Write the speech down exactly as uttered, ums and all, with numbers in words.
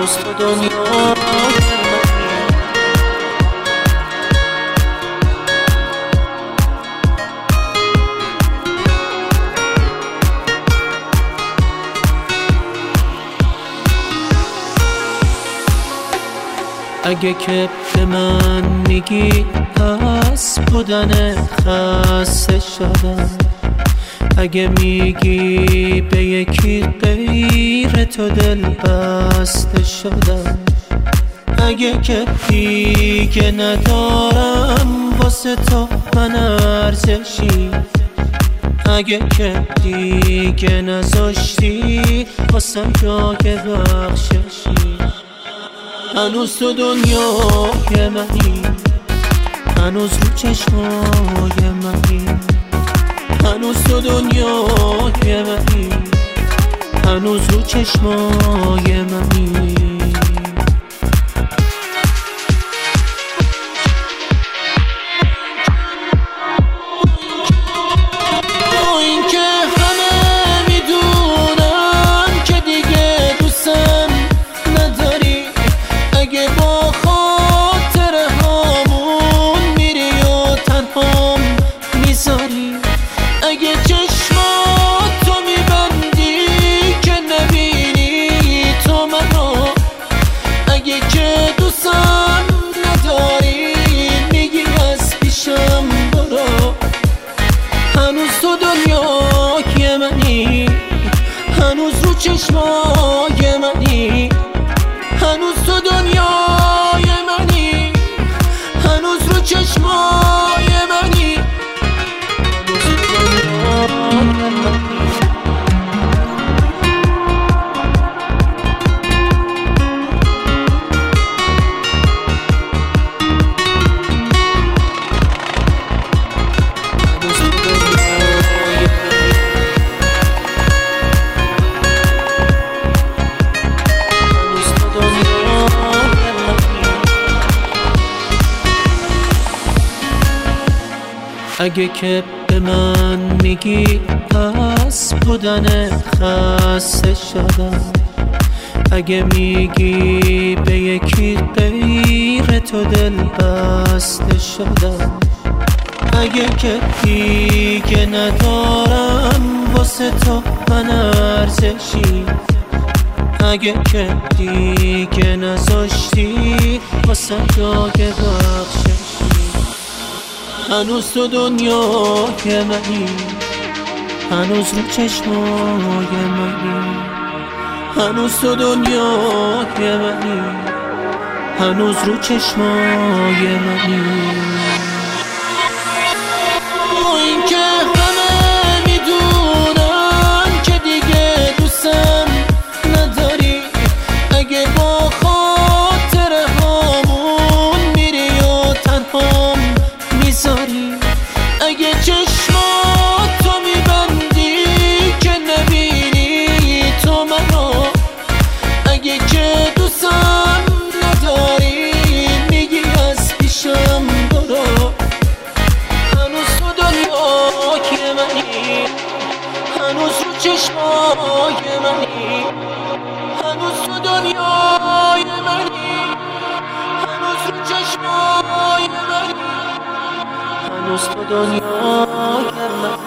هنوز تو دنیا اگه که به من میگی پس بودن خسته شدم، اگه میگی به یکی غیر تو دل بسته شدم، اگه که دیگه ندارم واسه تو من ارزشی، اگه که دیگه نذاشتی واسم جای بخششی، هنوز تو دنیای منی، هنوز رو چشمای منی، هنوز تو دنیای منی، هنوز رو چشمای منی. اگه چشمات تو میبندی که نبینی تو منو، اگه که دوستم نداری میگی از پیشم برو، هنوز تو دنیای منی، هنوز رو چشمای منی، هنوز تو دنیای منی، هنوز رو چشمای منی. اگه که به من میگی پس بودن خسته شدم، اگه میگی به یکی غیر تو دل بسته شدم، اگه که دیگه ندارم واسه تو من ارزشی، اگه که دیگه نذاشتی واسه جای بخششی، هنوز تو دنیای منی، هنوز رو چشمای منی، هنوز تو دنیای منی، هنوز رو چشمای منی. این که همه میدونن که دیگه دوستم نداری، اگه با خاطر همون میری و تنهام میذاری، اگه چشمات تو میبندی که نبینی تو منو، اگه که دوستم نداری میگی از پیشم برو، هنوز تو دنیای منی، هنوز رو چشمای منی، هنوز تو دنیای منی، هنوز رو چشمای منی، هنوز تو دنیای منی.